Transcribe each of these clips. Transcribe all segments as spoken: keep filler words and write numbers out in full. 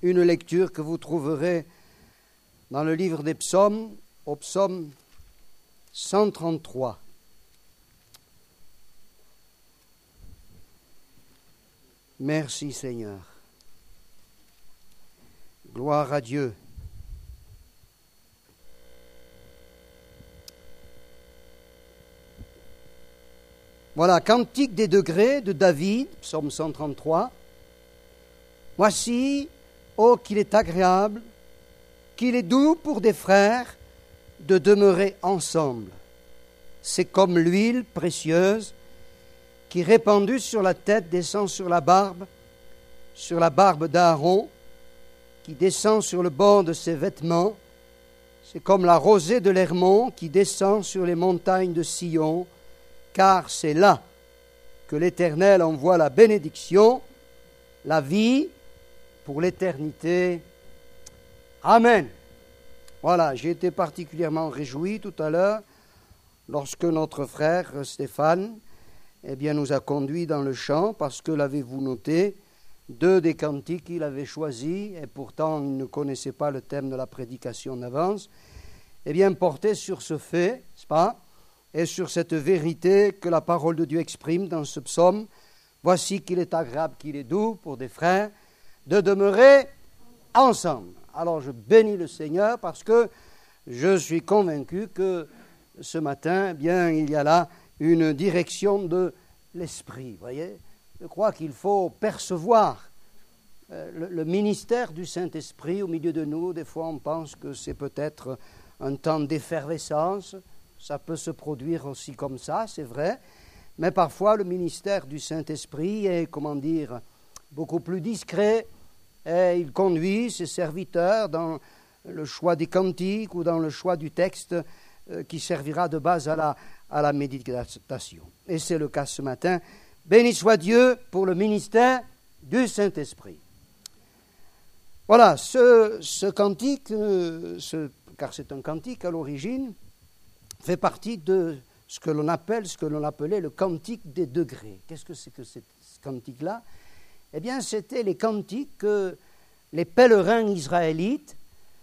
une lecture que vous trouverez dans le livre des psaumes, au psaume cent trente-trois. Merci Seigneur. Gloire à Dieu. Voilà, Cantique des degrés de David, psaume cent trente-trois. Voici, ô qu'il est agréable, qu'il est doux pour des frères de demeurer ensemble. C'est comme l'huile précieuse qui, répandue sur la tête, descend sur la barbe, sur la barbe d'Aaron, qui descend sur le bord de ses vêtements. C'est comme la rosée de l'Hermon qui descend sur les montagnes de Sion, car c'est là que l'Éternel envoie la bénédiction, la vie pour l'éternité. Amen. Voilà, j'ai été particulièrement réjoui tout à l'heure lorsque notre frère Stéphane eh bien, nous a conduits dans le chant, parce que, l'avez-vous noté, deux des cantiques qu'il avait choisis, et pourtant il ne connaissait pas le thème de la prédication d'avance, eh bien, portaient sur ce fait, n'est-ce pas, et sur cette vérité que la parole de Dieu exprime dans ce psaume. Voici qu'il est agréable, qu'il est doux pour des frères de demeurer ensemble. Alors je bénis le Seigneur parce que je suis convaincu que ce matin, eh bien, il y a là une direction de l'esprit. Vous voyez, je crois qu'il faut percevoir euh, le, le ministère du Saint-Esprit au milieu de nous. Des fois, on pense que c'est peut-être un temps d'effervescence. Ça peut se produire aussi comme ça, c'est vrai. Mais parfois, le ministère du Saint-Esprit est, comment dire, beaucoup plus discret. Et il conduit ses serviteurs dans le choix des cantiques ou dans le choix du texte euh, qui servira de base à la, à la méditation. Et c'est le cas ce matin. Béni soit Dieu pour le ministère du Saint-Esprit. Voilà, ce, ce cantique, euh, ce, car c'est un cantique à l'origine, fait partie de ce que l'on appelle, ce que l'on appelait le cantique des degrés. Qu'est-ce que c'est que ce cantique-là ? Eh bien, c'était les cantiques que les pèlerins israélites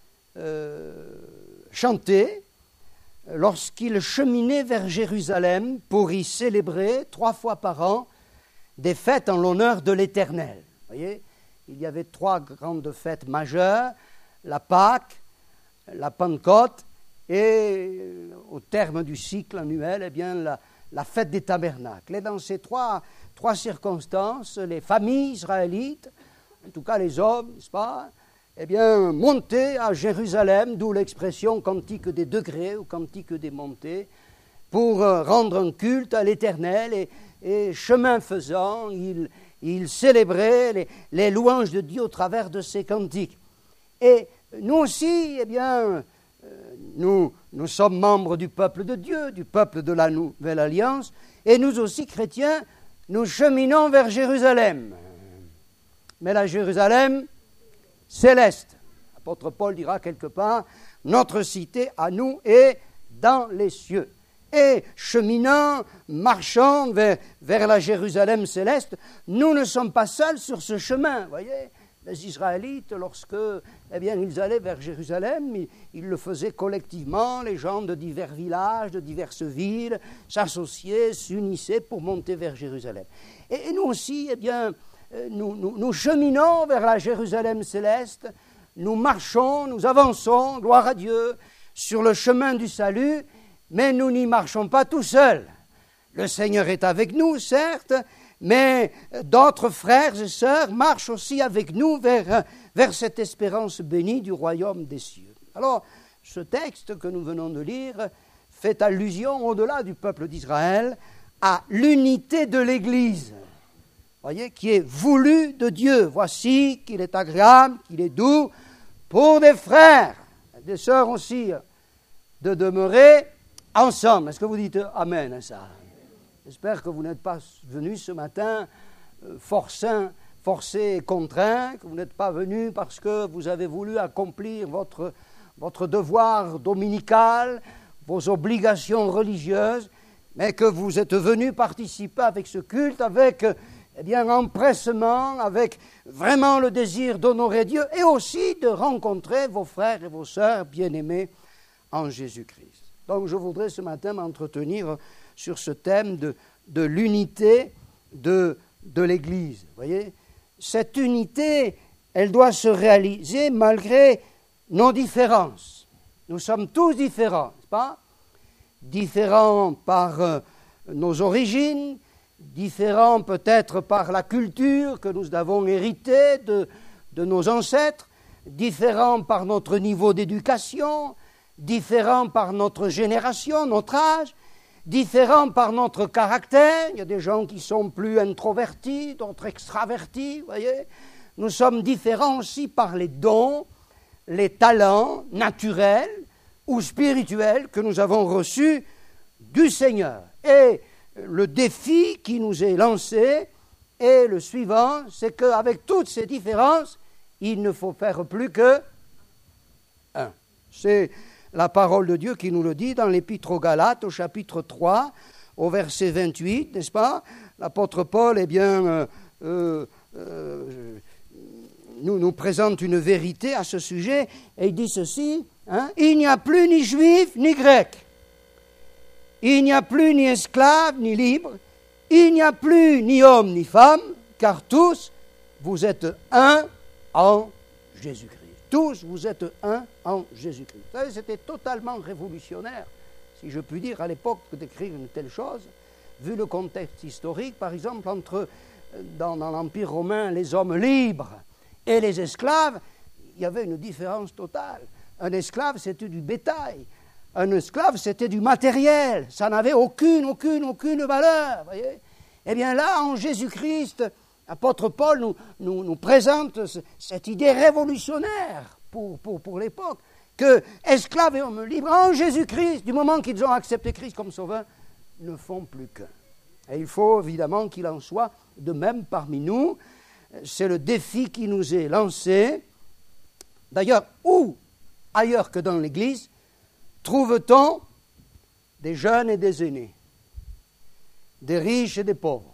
euh, chantaient lorsqu'ils cheminaient vers Jérusalem pour y célébrer trois fois par an des fêtes en l'honneur de l'Éternel. Vous voyez, il y avait trois grandes fêtes majeures, la Pâque, la Pentecôte et au terme du cycle annuel, eh bien, la, la fête des tabernacles. Et dans ces trois, trois circonstances, les familles israélites, en tout cas les hommes, n'est-ce pas, eh bien, montaient à Jérusalem, d'où l'expression cantique des degrés ou cantique des montées, pour rendre un culte à l'Éternel et, et chemin faisant, ils, ils célébraient les, les louanges de Dieu au travers de ces cantiques. Et nous aussi, eh bien, Nous, nous sommes membres du peuple de Dieu, du peuple de la Nouvelle Alliance, et nous aussi, chrétiens, nous cheminons vers Jérusalem. Mais la Jérusalem céleste, l'apôtre Paul dira quelque part, notre cité à nous est dans les cieux. Et cheminant, marchant vers, vers la Jérusalem céleste, nous ne sommes pas seuls sur ce chemin, vous voyez. Les Israélites, lorsque eh bien, ils allaient vers Jérusalem, ils, ils le faisaient collectivement, les gens de divers villages, de diverses villes, s'associaient, s'unissaient pour monter vers Jérusalem. Et, et nous aussi, eh bien, nous, nous, nous cheminons vers la Jérusalem céleste, nous marchons, nous avançons, gloire à Dieu, sur le chemin du salut, mais nous n'y marchons pas tout seuls. Le Seigneur est avec nous, certes, mais d'autres frères et sœurs marchent aussi avec nous vers, vers cette espérance bénie du royaume des cieux. Alors, ce texte que nous venons de lire fait allusion, au-delà du peuple d'Israël, à l'unité de l'Église, voyez, qui est voulue de Dieu. Voici qu'il est agréable, qu'il est doux pour des frères, des sœurs aussi, de demeurer ensemble. Est-ce que vous dites Amen à ça ? J'espère que vous n'êtes pas venus ce matin euh, forcés, forcés et contraints, que vous n'êtes pas venus parce que vous avez voulu accomplir votre, votre devoir dominical, vos obligations religieuses, mais que vous êtes venus participer avec ce culte, avec eh bien, empressement, avec vraiment le désir d'honorer Dieu et aussi de rencontrer vos frères et vos sœurs bien-aimés en Jésus-Christ. Donc, je voudrais ce matin m'entretenir sur ce thème de, de l'unité de, de l'Église. Vous voyez, cette unité, elle doit se réaliser malgré nos différences. Nous sommes tous différents, n'est-ce pas? Différents par euh, nos origines, différents peut-être par la culture que nous avons héritée de, de nos ancêtres, différents par notre niveau d'éducation, différents par notre génération, notre âge, différents par notre caractère. Il y a des gens qui sont plus introvertis, d'autres extravertis, vous voyez. Nous sommes différents aussi par les dons, les talents naturels ou spirituels que nous avons reçus du Seigneur. Et le défi qui nous est lancé est le suivant, c'est qu'avec toutes ces différences, il ne faut faire plus que un. C'est la parole de Dieu qui nous le dit dans l'Épître aux Galates, au chapitre trois, au verset vingt-huit, n'est-ce pas? L'apôtre Paul, eh bien, euh, euh, euh, nous, nous présente une vérité à ce sujet, et il dit ceci, hein, « Il n'y a plus ni juif ni grec, il n'y a plus ni esclave ni libre, il n'y a plus ni homme ni femme, car tous, vous êtes un en Jésus-Christ. » Tous, vous êtes un en Jésus-Christ. Vous savez, c'était totalement révolutionnaire, si je puis dire, à l'époque d'écrire une telle chose, vu le contexte historique, par exemple, entre, dans, dans l'Empire romain, les hommes libres et les esclaves, il y avait une différence totale. Un esclave, c'était du bétail. Un esclave, c'était du matériel. Ça n'avait aucune, aucune, aucune valeur. Voyez. Eh bien là, en Jésus-Christ, l'apôtre Paul nous, nous, nous présente cette idée révolutionnaire pour, pour, pour l'époque, que esclaves et hommes libres, en Jésus-Christ, du moment qu'ils ont accepté Christ comme sauveur, ne font plus qu'un. Et il faut évidemment qu'il en soit de même parmi nous. C'est le défi qui nous est lancé. D'ailleurs, où ailleurs que dans l'Église, trouve-t-on des jeunes et des aînés, des riches et des pauvres,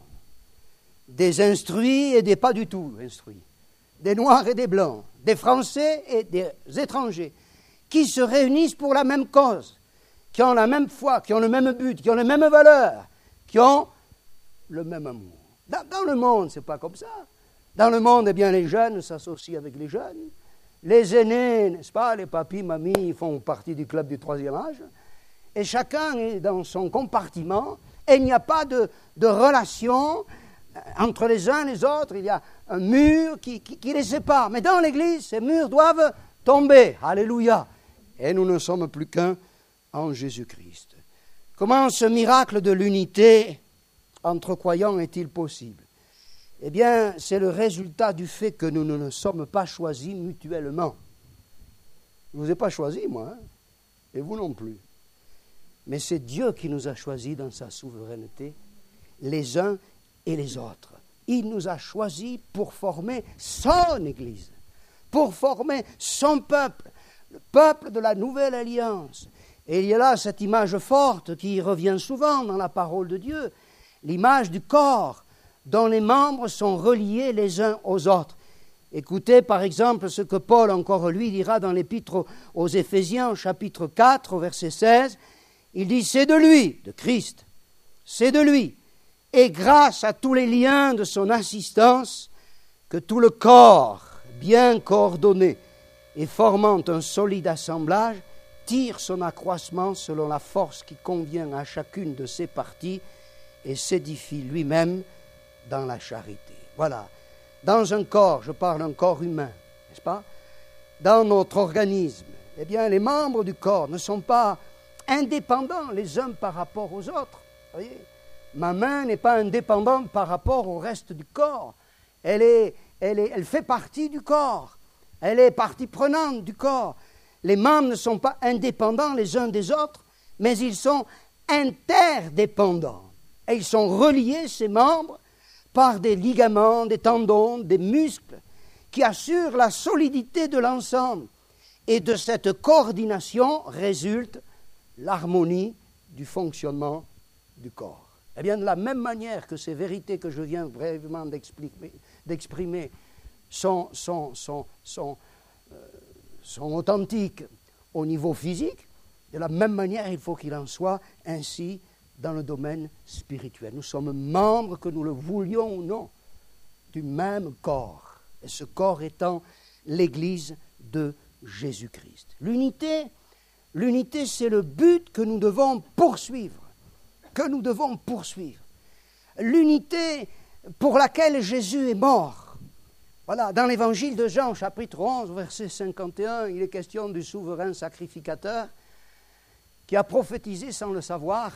des instruits et des pas du tout instruits, des noirs et des blancs, des Français et des étrangers, qui se réunissent pour la même cause, qui ont la même foi, qui ont le même but, qui ont les mêmes valeurs, qui ont le même amour. Dans, dans le monde, ce n'est pas comme ça. Dans le monde, eh bien, les jeunes s'associent avec les jeunes. Les aînés, n'est-ce pas, les papis, mamies, font partie du club du troisième âge. Et chacun est dans son compartiment. Et il n'y a pas de, de relation entre les uns et les autres. Il y a un mur qui, qui, qui les sépare. Mais dans l'Église, ces murs doivent tomber. Alléluia. Et nous ne sommes plus qu'un en Jésus-Christ. Comment ce miracle de l'unité entre croyants est-il possible? Eh bien, c'est le résultat du fait que nous ne nous sommes pas choisis mutuellement. Je ne vous ai pas choisi, moi, hein, et vous non plus. Mais c'est Dieu qui nous a choisis dans sa souveraineté, les uns et les autres. Il nous a choisis pour former son Église, pour former son peuple, le peuple de la Nouvelle Alliance. Et il y a là cette image forte qui revient souvent dans la parole de Dieu, l'image du corps, dont les membres sont reliés les uns aux autres. Écoutez par exemple ce que Paul encore lui dira dans l'épître aux Éphésiens, au chapitre quatre, au verset seize. Il dit « C'est de lui, de Christ, c'est de lui, et grâce à tous les liens de son assistance, que tout le corps, bien coordonné et formant un solide assemblage, tire son accroissement selon la force qui convient à chacune de ses parties et s'édifie lui-même dans la charité. » Voilà. Dans un corps, je parle d'un corps humain, n'est-ce pas? Dans notre organisme, eh bien, les membres du corps ne sont pas indépendants les uns par rapport aux autres. Vous voyez? Ma main n'est pas indépendante par rapport au reste du corps. Elle, est, elle, est, elle fait partie du corps. Elle est partie prenante du corps. Les membres ne sont pas indépendants les uns des autres, mais ils sont interdépendants. Et ils sont reliés, ces membres, par des ligaments, des tendons, des muscles, qui assurent la solidité de l'ensemble. Et de cette coordination résulte l'harmonie du fonctionnement du corps. Eh bien, de la même manière que ces vérités que je viens brièvement d'exprimer sont, sont, sont, sont, euh, sont authentiques au niveau physique, de la même manière, il faut qu'il en soit ainsi dans le domaine spirituel. Nous sommes membres, que nous le voulions ou non, du même corps, et ce corps étant l'Église de Jésus-Christ. L'unité, l'unité, c'est le but que nous devons poursuivre, que nous devons poursuivre. L'unité pour laquelle Jésus est mort. Voilà, dans l'évangile de Jean, chapitre onze, verset cinquante et un, il est question du souverain sacrificateur qui a prophétisé sans le savoir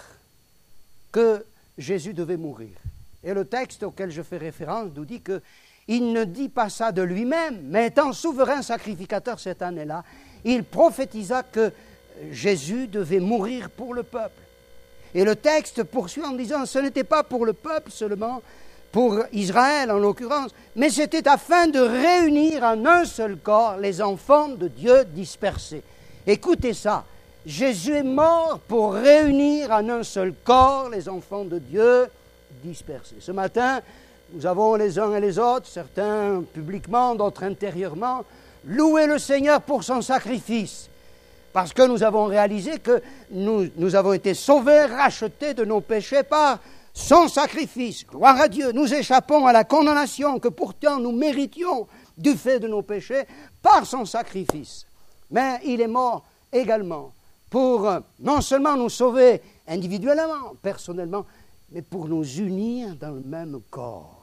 que Jésus devait mourir. Et le texte auquel je fais référence nous dit qu'il ne dit pas ça de lui-même, mais étant souverain sacrificateur cette année-là, il prophétisa que Jésus devait mourir pour le peuple. Et le texte poursuit en disant, ce n'était pas pour le peuple seulement, pour Israël en l'occurrence, mais c'était afin de réunir en un seul corps les enfants de Dieu dispersés. Écoutez ça, Jésus est mort pour réunir en un seul corps les enfants de Dieu dispersés. Ce matin, nous avons les uns et les autres, certains publiquement, d'autres intérieurement, loué le Seigneur pour son sacrifice. Parce que nous avons réalisé que nous, nous avons été sauvés, rachetés de nos péchés par son sacrifice. Gloire à Dieu, nous échappons à la condamnation que pourtant nous méritions du fait de nos péchés par son sacrifice. Mais il est mort également pour non seulement nous sauver individuellement, personnellement, mais pour nous unir dans le même corps.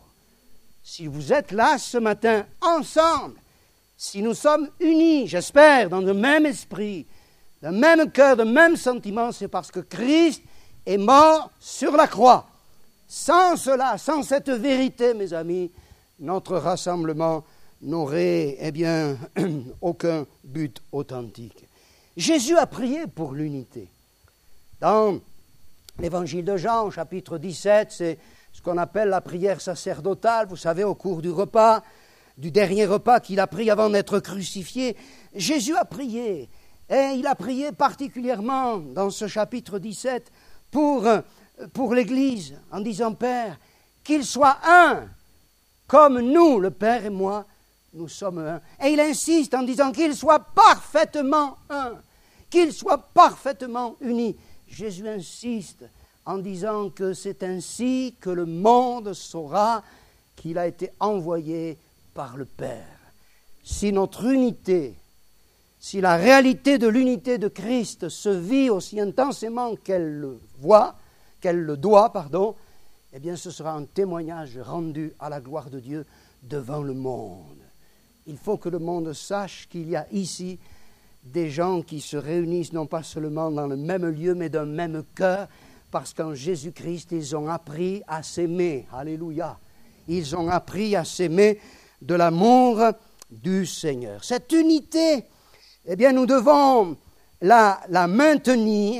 Si vous êtes là ce matin ensemble, si nous sommes unis, j'espère, dans le même esprit, le même cœur, le même sentiment, c'est parce que Christ est mort sur la croix. Sans cela, sans cette vérité, mes amis, notre rassemblement n'aurait, eh bien, aucun but authentique. Jésus a prié pour l'unité. Dans l'évangile de Jean, chapitre dix-sept, c'est ce qu'on appelle la prière sacerdotale. Vous savez, au cours du repas, du dernier repas qu'il a pris avant d'être crucifié, Jésus a prié. Et il a prié particulièrement dans ce chapitre dix-sept pour, pour l'Église, en disant, Père, qu'il soit un, comme nous, le Père et moi, nous sommes un. Et il insiste en disant qu'il soit parfaitement un, qu'il soit parfaitement uni. Jésus insiste en disant que c'est ainsi que le monde saura qu'il a été envoyé par le Père. Si notre unité, si la réalité de l'unité de Christ se vit aussi intensément qu'elle le voit, qu'elle le doit, pardon, eh bien ce sera un témoignage rendu à la gloire de Dieu devant le monde. Il faut que le monde sache qu'il y a ici des gens qui se réunissent non pas seulement dans le même lieu, mais d'un même cœur, parce qu'en Jésus-Christ, ils ont appris à s'aimer. Alléluia. Ils ont appris à s'aimer de l'amour du Seigneur. Cette unité, eh bien, nous devons la, la maintenir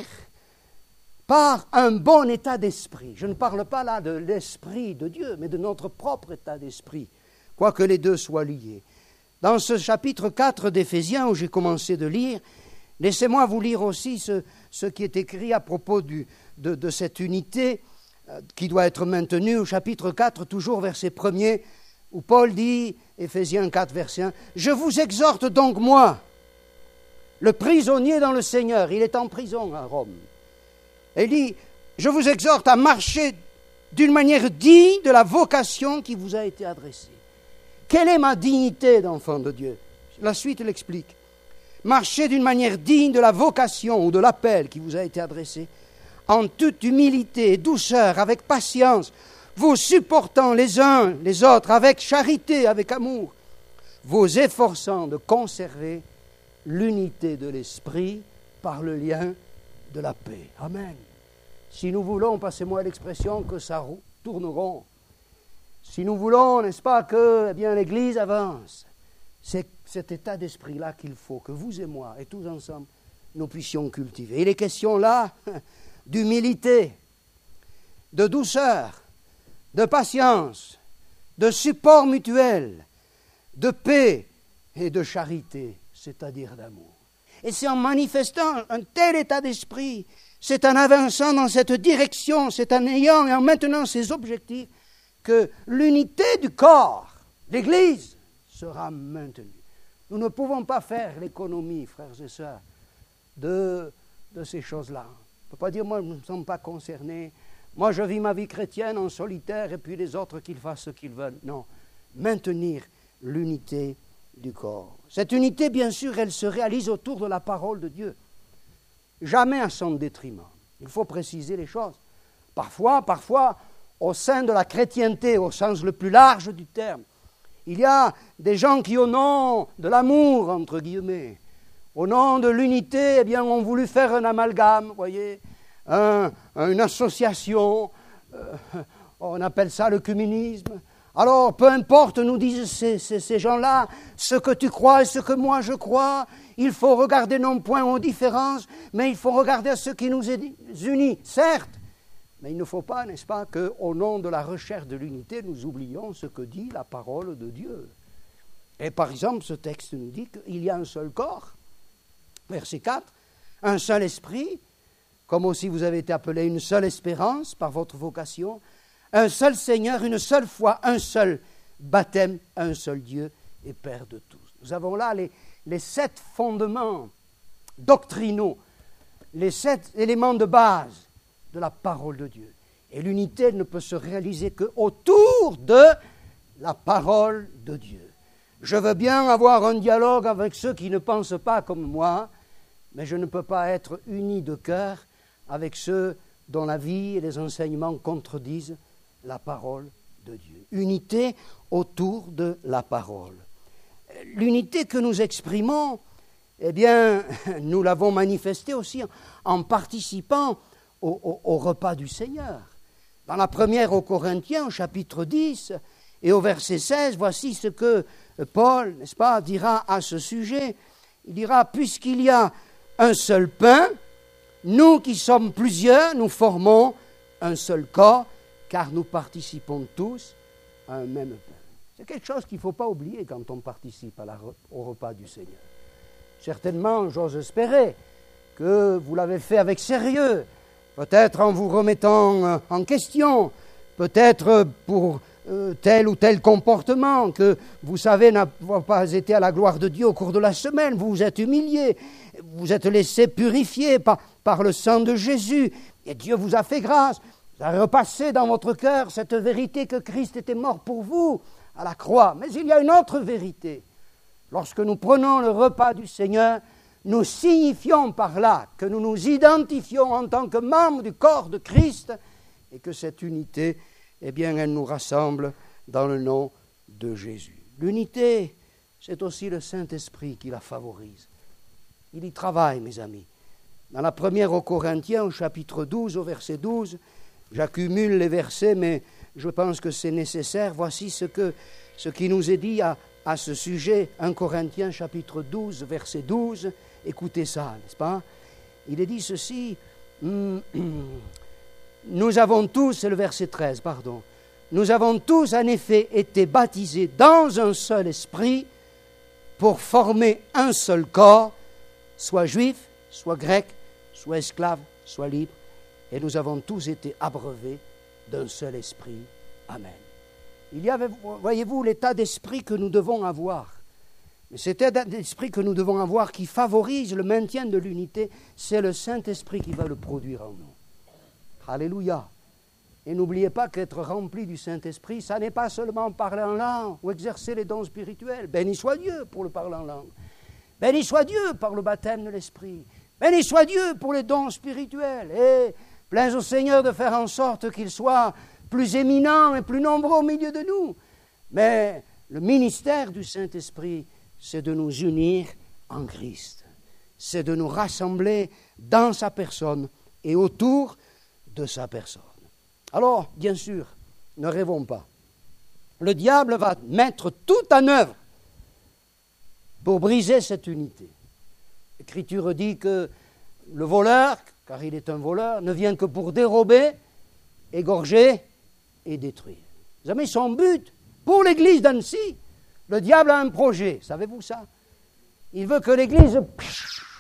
par un bon état d'esprit. Je ne parle pas là de l'esprit de Dieu, mais de notre propre état d'esprit, quoique les deux soient liés. Dans ce chapitre quatre d'Éphésiens, où j'ai commencé de lire, laissez-moi vous lire aussi ce, ce qui est écrit à propos du, de, de cette unité euh, qui doit être maintenue, au chapitre quatre, toujours verset premier, où Paul dit, Éphésiens quatre, verset un, « Je vous exhorte donc, moi, le prisonnier dans le Seigneur, il est en prison à Rome. Et il dit, je vous exhorte à marcher d'une manière digne de la vocation qui vous a été adressée. Quelle est ma dignité d'enfant de Dieu? La suite l'explique. Marchez d'une manière digne de la vocation ou de l'appel qui vous a été adressé, en toute humilité et douceur, avec patience, vous supportant les uns les autres, avec charité, avec amour, vous efforçant de conserver l'unité de l'esprit par le lien de la paix. Amen. Si nous voulons, passez-moi l'expression, que ça tourne rond, si nous voulons, n'est-ce pas, que eh bien, l'Église avance, c'est cet état d'esprit-là qu'il faut, que vous et moi, et tous ensemble, nous puissions cultiver. Il est question là d'humilité, de douceur, de patience, de support mutuel, de paix et de charité, c'est-à-dire d'amour. Et c'est en manifestant un tel état d'esprit, c'est en avançant dans cette direction, c'est en ayant et en maintenant ces objectifs que l'unité du corps, l'Église, sera maintenue. Nous ne pouvons pas faire l'économie, frères et sœurs, de, de ces choses-là. On ne peut pas dire, moi, nous ne sommes pas concernés. Moi, je vis ma vie chrétienne en solitaire et puis les autres qu'ils fassent ce qu'ils veulent. Non, maintenir l'unité du corps. Cette unité, bien sûr, elle se réalise autour de la parole de Dieu. Jamais à son détriment. Il faut préciser les choses. Parfois, parfois, au sein de la chrétienté, au sens le plus large du terme, il y a des gens qui, au nom de l'amour, entre guillemets, au nom de l'unité, eh bien, ont voulu faire un amalgame, vous voyez, un, une association, euh, on appelle ça le communisme. Alors, peu importe, nous disent ces, ces, ces gens-là, ce que tu crois et ce que moi je crois, il faut regarder non point aux différences, mais il faut regarder à ce qui nous unit, certes. Mais il ne faut pas, n'est-ce pas, qu'au nom de la recherche de l'unité, nous oublions ce que dit la parole de Dieu. Et par exemple, ce texte nous dit qu'il y a un seul corps, verset quatre, un seul esprit, comme aussi vous avez été appelé une seule espérance par votre vocation, un seul Seigneur, une seule foi, un seul baptême, un seul Dieu et Père de tous. Nous avons là les, les sept fondements doctrinaux, les sept éléments de base de la parole de Dieu. Et l'unité ne peut se réaliser qu'autour de la parole de Dieu. Je veux bien avoir un dialogue avec ceux qui ne pensent pas comme moi, mais je ne peux pas être uni de cœur avec ceux dont la vie et les enseignements contredisent la parole de Dieu. Unité autour de la parole. L'unité que nous exprimons, eh bien, nous l'avons manifestée aussi en participant au, au, au repas du Seigneur. Dans la première aux Corinthiens, au chapitre dix, et au verset seize, voici ce que Paul, n'est-ce pas, dira à ce sujet. Il dira, puisqu'il y a un seul pain, nous qui sommes plusieurs, nous formons un seul corps, car nous participons tous à un même pain. C'est quelque chose qu'il ne faut pas oublier quand on participe à la, au repas du Seigneur. Certainement, j'ose espérer que vous l'avez fait avec sérieux, peut-être en vous remettant en question, peut-être pour euh, tel ou tel comportement que vous savez n'a pas été à la gloire de Dieu au cours de la semaine. Vous vous êtes humilié, vous vous êtes laissé purifier par, par le sang de Jésus, et Dieu vous a fait grâce. Vous avez repassé dans votre cœur cette vérité que Christ était mort pour vous à la croix. Mais il y a une autre vérité. Lorsque nous prenons le repas du Seigneur, nous signifions par là que nous nous identifions en tant que membres du corps de Christ et que cette unité, eh bien, elle nous rassemble dans le nom de Jésus. L'unité, c'est aussi le Saint-Esprit qui la favorise. Il y travaille, mes amis. Dans la première aux Corinthiens, au chapitre douze, au verset douze, j'accumule les versets, mais je pense que c'est nécessaire. Voici ce, que, ce qui nous est dit à, à ce sujet, un Corinthiens chapitre douze, verset douze. Écoutez ça, n'est-ce pas? Il est dit ceci, nous avons tous, c'est le verset treize, pardon, nous avons tous en effet été baptisés dans un seul esprit pour former un seul corps, soit juif, soit grec, soit esclave, soit libre, et nous avons tous été abreuvés d'un seul esprit. Amen. Il y avait, voyez-vous, l'état d'esprit que nous devons avoir. Mais cet état d'esprit que nous devons avoir qui favorise le maintien de l'unité, c'est le Saint-Esprit qui va le produire en nous. Alléluia. Et n'oubliez pas qu'être rempli du Saint-Esprit, ça n'est pas seulement parler en langue ou exercer les dons spirituels. Béni soit Dieu pour le parler en langue. Béni soit Dieu par le baptême de l'Esprit. Béni soit Dieu pour les dons spirituels. Et plaise au Seigneur de faire en sorte qu'ils soient plus éminents et plus nombreux au milieu de nous. Mais le ministère du Saint-Esprit, c'est de nous unir en Christ. C'est de nous rassembler dans sa personne et autour de sa personne. Alors, bien sûr, ne rêvons pas. Le diable va mettre tout en œuvre pour briser cette unité. L'Écriture dit que le voleur, car il est un voleur, ne vient que pour dérober, égorger et détruire. Vous savez, son but pour l'Église d'Annecy, le diable a un projet, savez-vous ça? Il veut que l'Église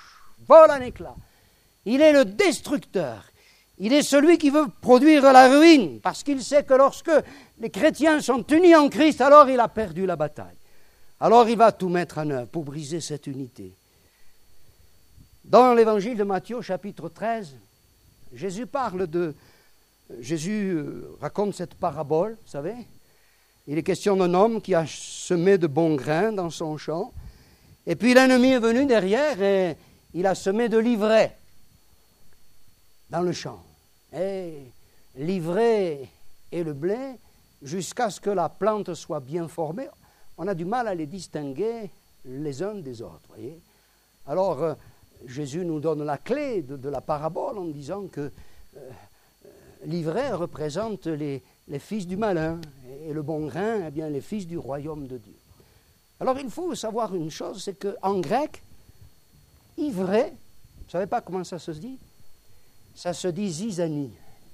vole en éclats. Il est le destructeur. Il est celui qui veut produire la ruine, parce qu'il sait que lorsque les chrétiens sont unis en Christ, alors il a perdu la bataille. Alors il va tout mettre en œuvre pour briser cette unité. Dans l'évangile de Matthieu, chapitre treize, Jésus parle de... Jésus raconte cette parabole, vous savez. Il est question d'un homme qui a semé de bons grains dans son champ, et puis l'ennemi est venu derrière et il a semé de l'ivraie dans le champ. Et l'ivraie et le blé, jusqu'à ce que la plante soit bien formée, on a du mal à les distinguer les uns des autres, voyez. Alors, euh, Jésus nous donne la clé de, de la parabole en disant que euh, l'ivraie représente les, les fils du malin et le bon grain, eh bien, les fils du royaume de Dieu. Alors, il faut savoir une chose, c'est qu'en grec, ivraie, vous ne savez pas comment ça se dit? Ça se dit zizanie.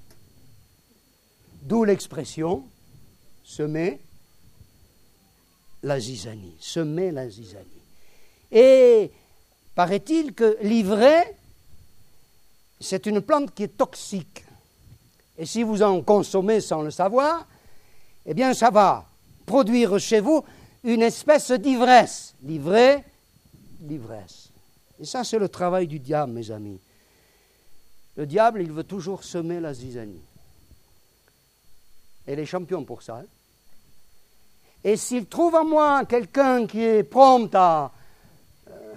D'où l'expression semer la zizanie. Semer la zizanie. Et paraît-il que l'ivraie, c'est une plante qui est toxique. Et si vous en consommez sans le savoir, eh bien ça va produire chez vous une espèce d'ivresse. L'ivraie, l'ivresse. Et ça, c'est le travail du diable, mes amis. Le diable, il veut toujours semer la zizanie. Et il est champion pour ça. Hein? Et s'il trouve en moi quelqu'un qui est prompt à euh,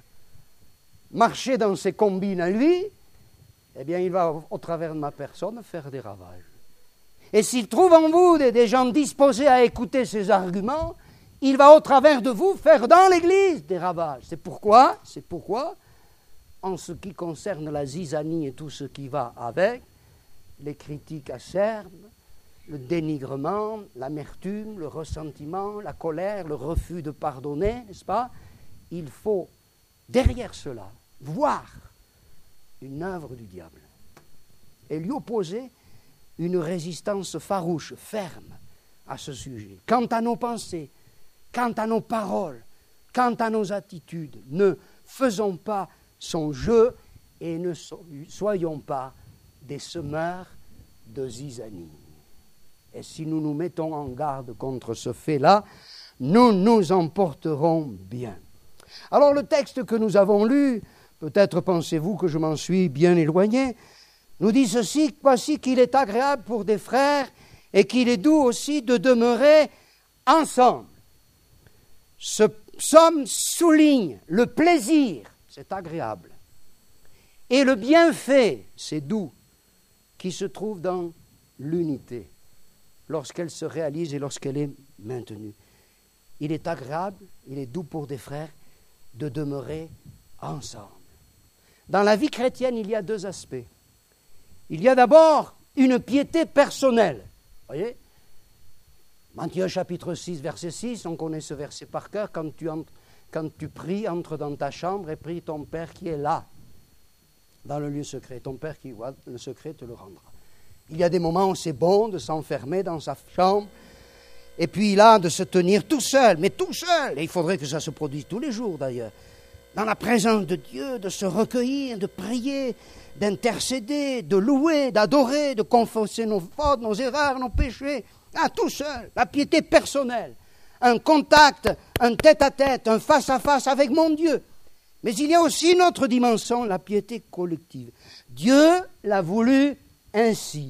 marcher dans ses combines à lui, eh bien, il va, au travers de ma personne, faire des ravages. Et s'il trouve en vous des, des gens disposés à écouter ses arguments, il va, au travers de vous, faire dans l'Église des ravages. C'est pourquoi, c'est pourquoi, en ce qui concerne la zizanie et tout ce qui va avec, les critiques acerbes, le dénigrement, l'amertume, le ressentiment, la colère, le refus de pardonner, n'est-ce pas? Il faut, derrière cela, voir une œuvre du diable et lui opposer une résistance farouche, ferme à ce sujet. Quant à nos pensées, quant à nos paroles, quant à nos attitudes, ne faisons pas son jeu et ne soyons pas des semeurs de zizanie. Et si nous nous mettons en garde contre ce fait-là, nous nous en porterons bien. Alors le texte que nous avons lu, peut-être pensez-vous que je m'en suis bien éloigné, nous dit ceci: voici qu'il est agréable pour des frères et qu'il est doux aussi de demeurer ensemble. Ce psaume souligne le plaisir, c'est agréable, et le bienfait, c'est doux, qui se trouve dans l'unité, lorsqu'elle se réalise et lorsqu'elle est maintenue. Il est agréable, il est doux pour des frères de demeurer ensemble. Dans la vie chrétienne, il y a deux aspects. Il y a d'abord une piété personnelle. Vous voyez, Matthieu chapitre six, verset six, on connaît ce verset par cœur. Quand tu, entres, quand tu pries, entre dans ta chambre et prie ton Père qui est là, dans le lieu secret. Ton Père qui voit le secret te le rendra. Il y a des moments où c'est bon de s'enfermer dans sa chambre, et puis là, de se tenir tout seul, mais tout seul. Et il faudrait que ça se produise tous les jours d'ailleurs. Dans la présence de Dieu, de se recueillir, de prier, d'intercéder, de louer, d'adorer, de confesser nos fautes, nos erreurs, nos péchés. Ah, tout seul, la piété personnelle. Un contact, un tête-à-tête, un face-à-face avec mon Dieu. Mais il y a aussi une autre dimension, la piété collective. Dieu l'a voulu ainsi.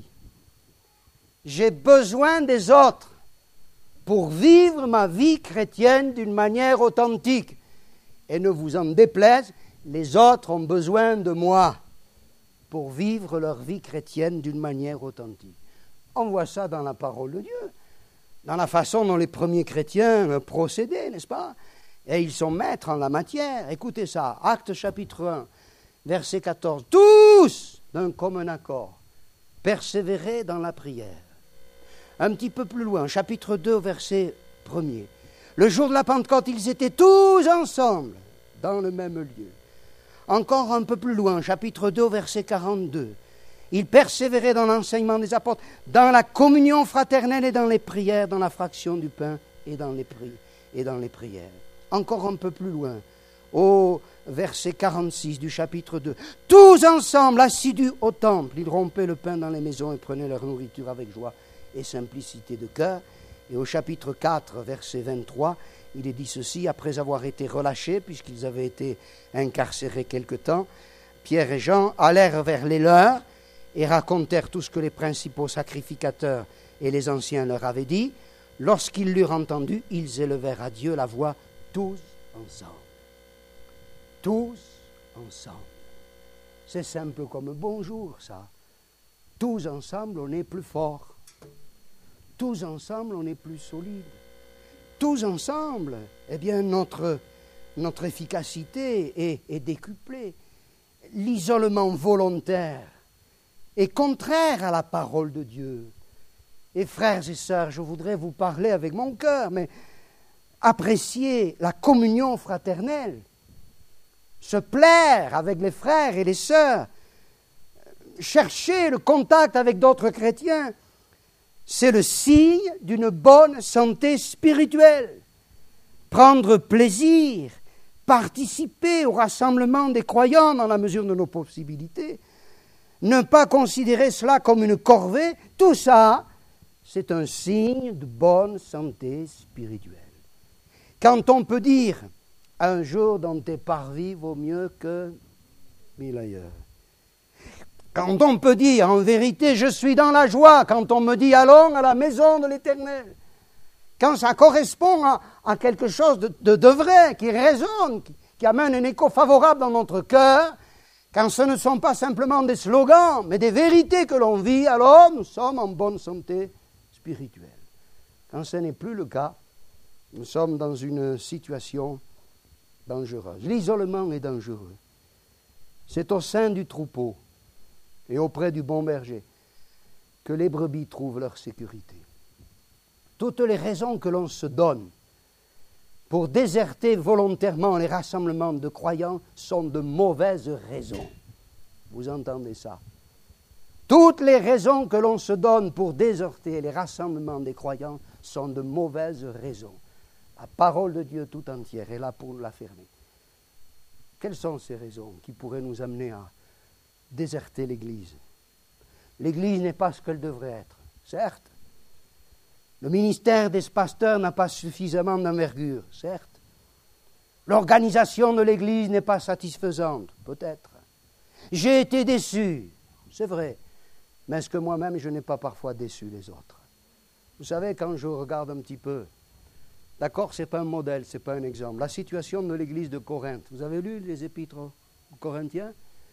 J'ai besoin des autres pour vivre ma vie chrétienne d'une manière authentique. Et ne vous en déplaise, les autres ont besoin de moi pour vivre leur vie chrétienne d'une manière authentique. On voit ça dans la parole de Dieu, dans la façon dont les premiers chrétiens procédaient, n'est-ce pas? Et ils sont maîtres en la matière. Écoutez ça, Actes chapitre un, verset quatorze. Tous d'un commun accord, persévérer dans la prière. Un petit peu plus loin, chapitre deux, verset premier. Le jour de la Pentecôte, ils étaient tous ensemble, dans le même lieu. Encore un peu plus loin, chapitre deux, verset quarante-deux. Ils persévéraient dans l'enseignement des apôtres, dans la communion fraternelle et dans les prières, dans la fraction du pain et dans les, pri- et dans les prières. Encore un peu plus loin, au verset quarante-six du chapitre deux. Tous ensemble, assidus au temple, ils rompaient le pain dans les maisons et prenaient leur nourriture avec joie et simplicité de cœur. Et au chapitre quatre, verset vingt-trois, il est dit ceci: après avoir été relâchés, puisqu'ils avaient été incarcérés quelque temps, Pierre et Jean allèrent vers les leurs et racontèrent tout ce que les principaux sacrificateurs et les anciens leur avaient dit. Lorsqu'ils l'eurent entendu, ils élevèrent à Dieu la voix tous ensemble. Tous ensemble. C'est simple comme bonjour, ça. Tous ensemble, on est plus fort. Tous ensemble, on est plus solide. Tous ensemble, eh bien, notre, notre efficacité est, est décuplée. L'isolement volontaire est contraire à la parole de Dieu. Et frères et sœurs, je voudrais vous parler avec mon cœur, mais apprécier la communion fraternelle, se plaire avec les frères et les sœurs, chercher le contact avec d'autres chrétiens, c'est le signe d'une bonne santé spirituelle. Prendre plaisir, participer au rassemblement des croyants dans la mesure de nos possibilités, ne pas considérer cela comme une corvée, tout ça, c'est un signe de bonne santé spirituelle. Quand on peut dire « un jour dans tes parvis vaut mieux que mille ailleurs », quand on peut dire « en vérité je suis dans la joie », quand on me dit « allons à la maison de l'Éternel », quand ça correspond à, à quelque chose de, de, de vrai, qui résonne, qui, qui amène un écho favorable dans notre cœur, quand ce ne sont pas simplement des slogans, mais des vérités que l'on vit, alors nous sommes en bonne santé spirituelle. Quand ce n'est plus le cas, nous sommes dans une situation dangereuse. L'isolement est dangereux. C'est au sein du troupeau et auprès du bon berger que les brebis trouvent leur sécurité. Toutes les raisons que l'on se donne pour déserter volontairement les rassemblements de croyants sont de mauvaises raisons. Vous entendez ça? Toutes les raisons que l'on se donne pour déserter les rassemblements des croyants sont de mauvaises raisons. La parole de Dieu tout entière est là pour l'affirmer. Quelles sont ces raisons qui pourraient nous amener à déserter l'Église? L'Église n'est pas ce qu'elle devrait être, certes. Le ministère des pasteurs n'a pas suffisamment d'envergure, certes. L'organisation de l'Église n'est pas satisfaisante, peut-être. J'ai été déçu, c'est vrai. Mais est-ce que moi-même, je n'ai pas parfois déçu les autres? Vous savez, quand je regarde un petit peu, d'accord, ce n'est pas un modèle, ce n'est pas un exemple. La situation de l'Église de Corinthe, vous avez lu les épîtres aux Corinthiens?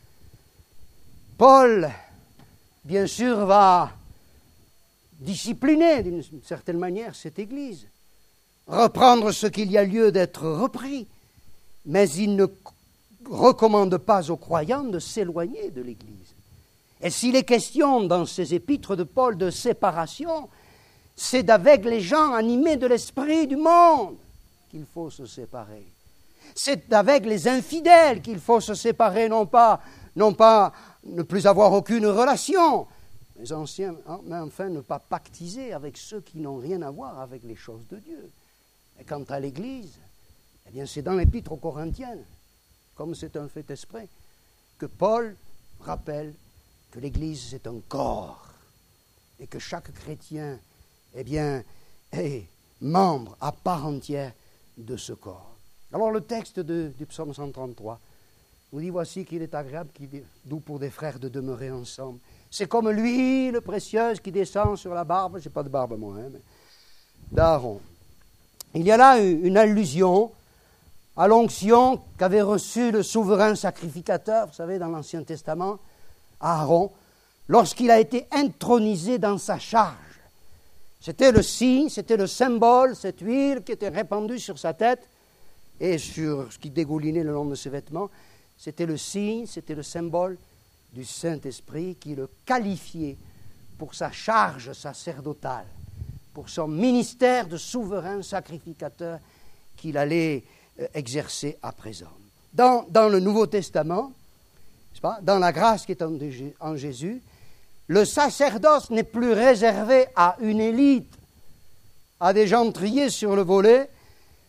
Paul, bien sûr, va discipliner d'une certaine manière cette Église, reprendre ce qu'il y a lieu d'être repris, mais il ne recommande pas aux croyants de s'éloigner de l'Église. Et s'il est question dans ces épîtres de Paul de séparation, c'est d'avec les gens animés de l'esprit du monde qu'il faut se séparer. C'est d'avec les infidèles qu'il faut se séparer, non pas, non pas ne plus avoir aucune relation, les anciens, mais enfin ne pas pactiser avec ceux qui n'ont rien à voir avec les choses de Dieu. Et quant à l'Église, eh bien c'est dans l'épître aux Corinthiens, comme c'est un fait exprès, que Paul rappelle que l'Église c'est un corps et que chaque chrétien, eh bien, est membre à part entière de ce corps. Alors le texte de, du psaume cent trente-trois nous dit, voici qu'il est agréable, qu'il est doux pour des frères de demeurer ensemble. C'est comme l'huile précieuse qui descend sur la barbe, je n'ai pas de barbe moi, hein, mais d'Aaron. Il y a là une allusion à l'onction qu'avait reçue le souverain sacrificateur, vous savez, dans l'Ancien Testament, Aaron, lorsqu'il a été intronisé dans sa charge. C'était le signe, c'était le symbole, cette huile qui était répandue sur sa tête et sur ce qui dégoulinait le long de ses vêtements. C'était le signe, c'était le symbole du Saint-Esprit qui le qualifiait pour sa charge sacerdotale, pour son ministère de souverain sacrificateur qu'il allait exercer à présent. Dans, dans le Nouveau Testament, n'est-ce pas, dans la grâce qui est en, en Jésus, le sacerdoce n'est plus réservé à une élite, à des gens triés sur le volet,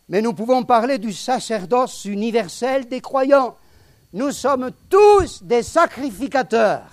mais nous pouvons parler du sacerdoce universel des croyants. Nous sommes tous des sacrificateurs.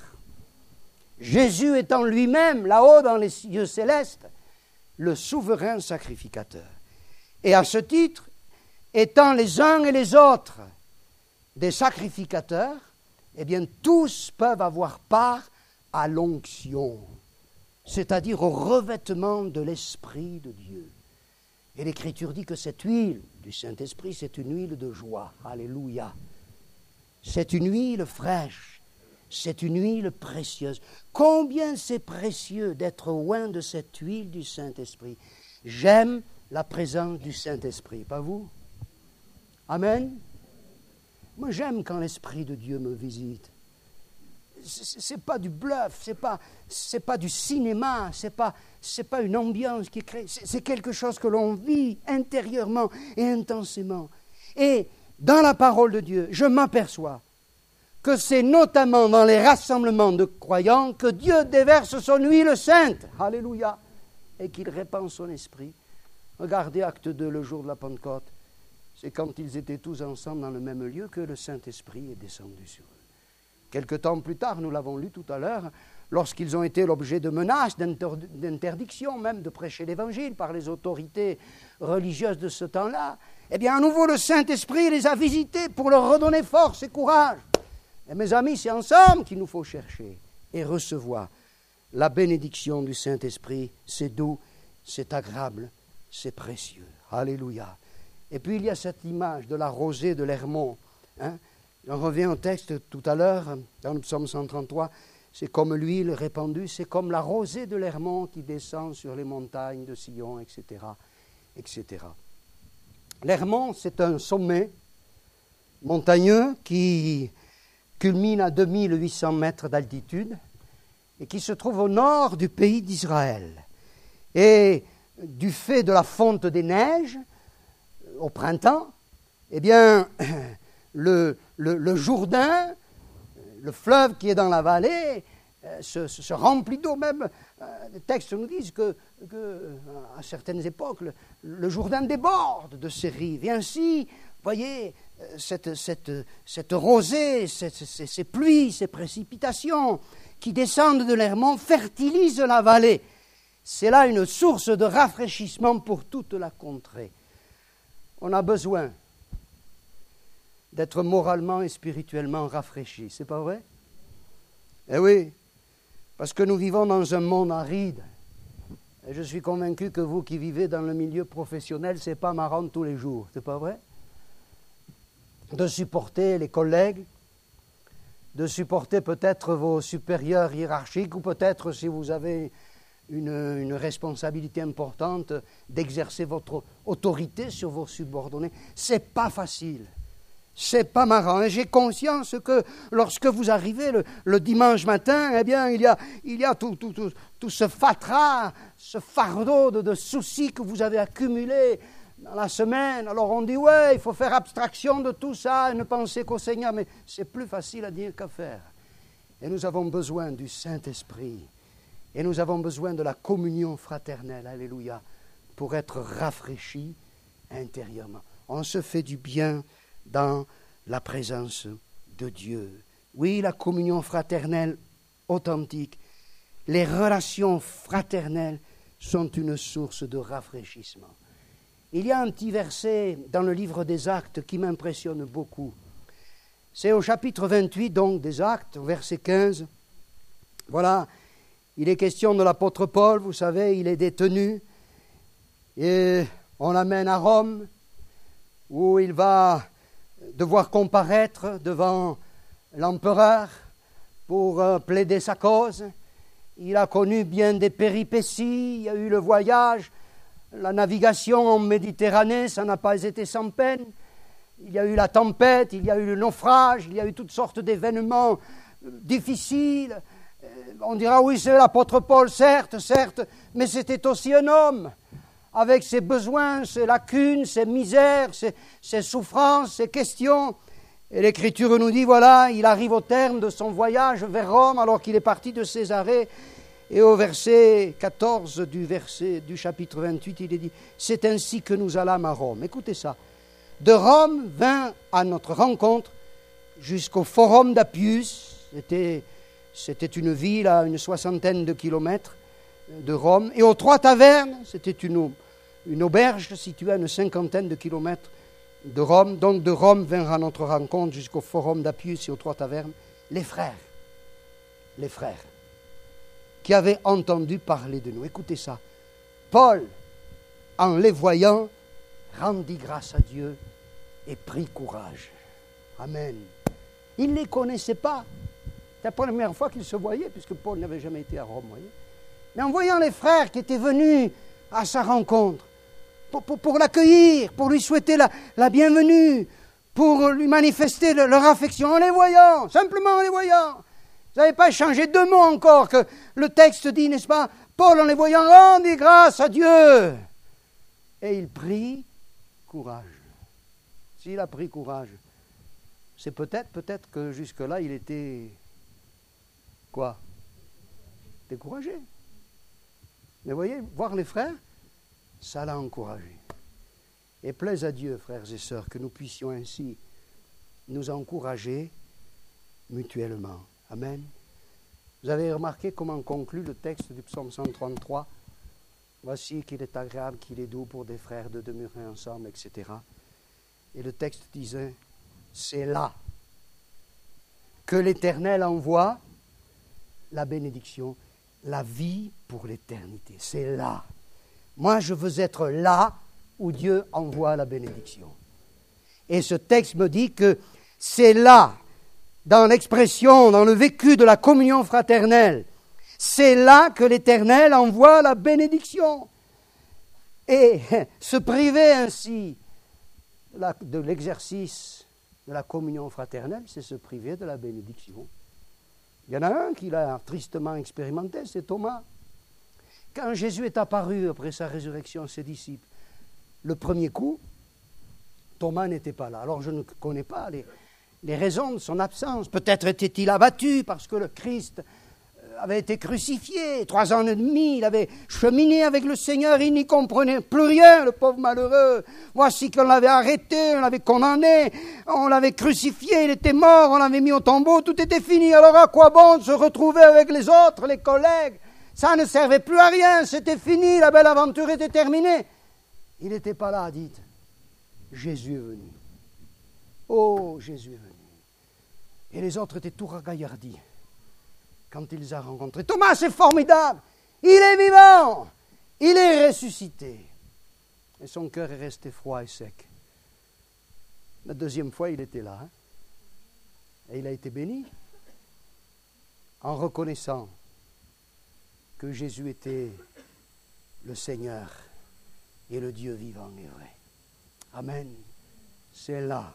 Jésus étant lui-même, là-haut dans les cieux célestes, le souverain sacrificateur. Et à ce titre, étant les uns et les autres des sacrificateurs, eh bien tous peuvent avoir part à l'onction, c'est-à-dire au revêtement de l'Esprit de Dieu. Et l'Écriture dit que cette huile du Saint-Esprit, c'est une huile de joie. Alléluia. C'est une huile fraîche, c'est une huile précieuse. Combien c'est précieux d'être loin de cette huile du Saint-Esprit. J'aime la présence du Saint-Esprit, pas vous? Amen. Moi, j'aime quand l'Esprit de Dieu me visite. Ce n'est pas du bluff, ce n'est pas, c'est pas du cinéma, ce n'est pas, c'est pas une ambiance qui est créée. C'est, c'est quelque chose que l'on vit intérieurement et intensément. Et dans la parole de Dieu, je m'aperçois que c'est notamment dans les rassemblements de croyants que Dieu déverse son huile sainte. Alléluia. Et qu'il répand son esprit. Regardez Acte deux, le jour de la Pentecôte. C'est quand ils étaient tous ensemble dans le même lieu que le Saint-Esprit est descendu sur eux. Quelque temps plus tard, nous l'avons lu tout à l'heure, lorsqu'ils ont été l'objet de menaces, d'inter- d'interdiction même de prêcher l'Évangile par les autorités religieuses de ce temps-là, eh bien à nouveau le Saint-Esprit les a visités pour leur redonner force et courage. Et mes amis, c'est ensemble qu'il nous faut chercher et recevoir la bénédiction du Saint-Esprit. C'est doux, c'est agréable, c'est précieux. Alléluia. Et puis il y a cette image de la rosée de l'Hermon. Hein? On revient au texte tout à l'heure, dans le psaume cent trente-trois. C'est comme l'huile répandue, c'est comme la rosée de l'Hermon qui descend sur les montagnes de Sion, et cetera, et cetera. L'Hermon, c'est un sommet montagneux qui culmine à deux mille huit cents mètres d'altitude et qui se trouve au nord du pays d'Israël. Et du fait de la fonte des neiges, au printemps, eh bien, le, le, le Jourdain, le fleuve qui est dans la vallée, euh, se, se remplit d'eau. Même, euh, les textes nous disent que, que à certaines époques, le, le Jourdain déborde de ses rives. Et ainsi, vous voyez, cette, cette, cette rosée, cette, ces, ces pluies, ces précipitations qui descendent de l'Hermon fertilisent la vallée. C'est là une source de rafraîchissement pour toute la contrée. On a besoin d'être moralement et spirituellement rafraîchis, c'est pas vrai? Eh oui, parce que nous vivons dans un monde aride. Et je suis convaincu que vous qui vivez dans le milieu professionnel, c'est pas marrant tous les jours, c'est pas vrai? De supporter les collègues, de supporter peut-être vos supérieurs hiérarchiques, ou peut-être, si vous avez une, une responsabilité importante, d'exercer votre autorité sur vos subordonnés. C'est pas facile. C'est pas marrant. Et j'ai conscience que lorsque vous arrivez le, le dimanche matin, eh bien, il y a, il y a tout, tout, tout, tout ce fatras, ce fardeau de, de soucis que vous avez accumulé dans la semaine. Alors on dit, ouais, il faut faire abstraction de tout ça et ne penser qu'au Seigneur. Mais c'est plus facile à dire qu'à faire. Et nous avons besoin du Saint-Esprit. Et nous avons besoin de la communion fraternelle, alléluia, pour être rafraîchis intérieurement. On se fait du bien dans la présence de Dieu. Oui, la communion fraternelle authentique, les relations fraternelles sont une source de rafraîchissement. Il y a un petit verset dans le livre des Actes qui m'impressionne beaucoup. C'est au chapitre vingt-huit, donc, des Actes, au verset quinze. Voilà, il est question de l'apôtre Paul, vous savez, il est détenu et on l'amène à Rome où il va devoir comparaître devant l'empereur pour euh, plaider sa cause. Il a connu bien des péripéties, il y a eu le voyage, la navigation en Méditerranée, ça n'a pas été sans peine. Il y a eu la tempête, il y a eu le naufrage, il y a eu toutes sortes d'événements difficiles. On dira, oui, c'est l'apôtre Paul, certes, certes, mais c'était aussi un homme, avec ses besoins, ses lacunes, ses misères, ses, ses souffrances, ses questions. Et l'Écriture nous dit, voilà, il arrive au terme de son voyage vers Rome, alors qu'il est parti de Césarée. Et au verset quatorze du, verset, du chapitre vingt-huit, il est dit « C'est ainsi que nous allâmes à Rome ». Écoutez ça. De Rome vint à notre rencontre jusqu'au forum d'Appius. C'était, c'était une ville à une soixantaine de kilomètres de Rome. Et aux Trois Tavernes, c'était une, une auberge située à une cinquantaine de kilomètres de Rome. Donc de Rome vinrent à notre rencontre jusqu'au forum d'Appius et aux Trois Tavernes les frères. Les frères qui avaient entendu parler de nous. Écoutez ça. Paul, en les voyant, rendit grâce à Dieu et prit courage. Amen. Il ne les connaissait pas. C'est la première fois qu'ils se voyaient, puisque Paul n'avait jamais été à Rome. Voyez. Mais en voyant les frères qui étaient venus à sa rencontre, pour, pour, pour l'accueillir, pour lui souhaiter la, la bienvenue, pour lui manifester le, leur affection, en les voyant, simplement en les voyant. Vous n'avez pas échangé deux mots encore que le texte dit, n'est-ce pas? Paul, en les voyant, rendit grâce à Dieu. Et il prit courage. S'il a pris courage, c'est peut-être, peut-être que jusque-là, il était, quoi? Découragé. Mais voyez, voir les frères, ça l'a encouragé. Et plaise à Dieu, frères et sœurs, que nous puissions ainsi nous encourager mutuellement. Amen. Vous avez remarqué comment conclut le texte du psaume cent trente-trois? Voici qu'il est agréable, qu'il est doux pour des frères de demeurer ensemble, et cetera. Et le texte disait, c'est là que l'Éternel envoie la bénédiction, la vie pour l'éternité. C'est là. Moi, je veux être là où Dieu envoie la bénédiction. Et ce texte me dit que c'est là, dans l'expression, dans le vécu de la communion fraternelle, c'est là que l'Éternel envoie la bénédiction. Et se priver ainsi de l'exercice de la communion fraternelle, c'est se priver de la bénédiction. Il y en a un qui l'a tristement expérimenté, c'est Thomas. Quand Jésus est apparu après sa résurrection à ses disciples, le premier coup, Thomas n'était pas là. Alors je ne connais pas les, les raisons de son absence. Peut-être était-il abattu parce que le Christ avait été crucifié. Trois ans et demi, il avait cheminé avec le Seigneur, il n'y comprenait plus rien, le pauvre malheureux. Voici qu'on l'avait arrêté, on l'avait condamné, on l'avait crucifié, il était mort, on l'avait mis au tombeau, tout était fini. Alors à quoi bon de se retrouver avec les autres, les collègues? Ça ne servait plus à rien, c'était fini, la belle aventure était terminée. Il n'était pas là, dites. Jésus est venu. Oh, Jésus est venu. Et les autres étaient tout ragaillardis quand il les a rencontrés. Thomas, c'est formidable. Il est vivant. Il est ressuscité. Et son cœur est resté froid et sec. La deuxième fois, il était là. Hein? Et il a été béni en reconnaissant que Jésus était le Seigneur et le Dieu vivant et vrai. Amen. C'est là,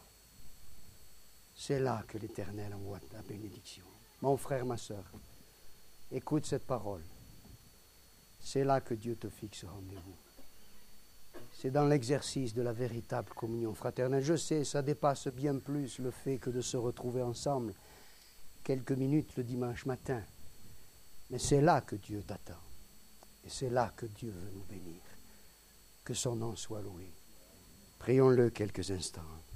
c'est là que l'Éternel envoie la bénédiction. Mon frère, ma sœur, écoute cette parole. C'est là que Dieu te fixe rendez-vous. C'est dans l'exercice de la véritable communion fraternelle. Je sais, ça dépasse bien plus le fait que de se retrouver ensemble quelques minutes le dimanche matin. Mais c'est là que Dieu t'attend. Et c'est là que Dieu veut nous bénir. Que son nom soit loué. Prions-le quelques instants.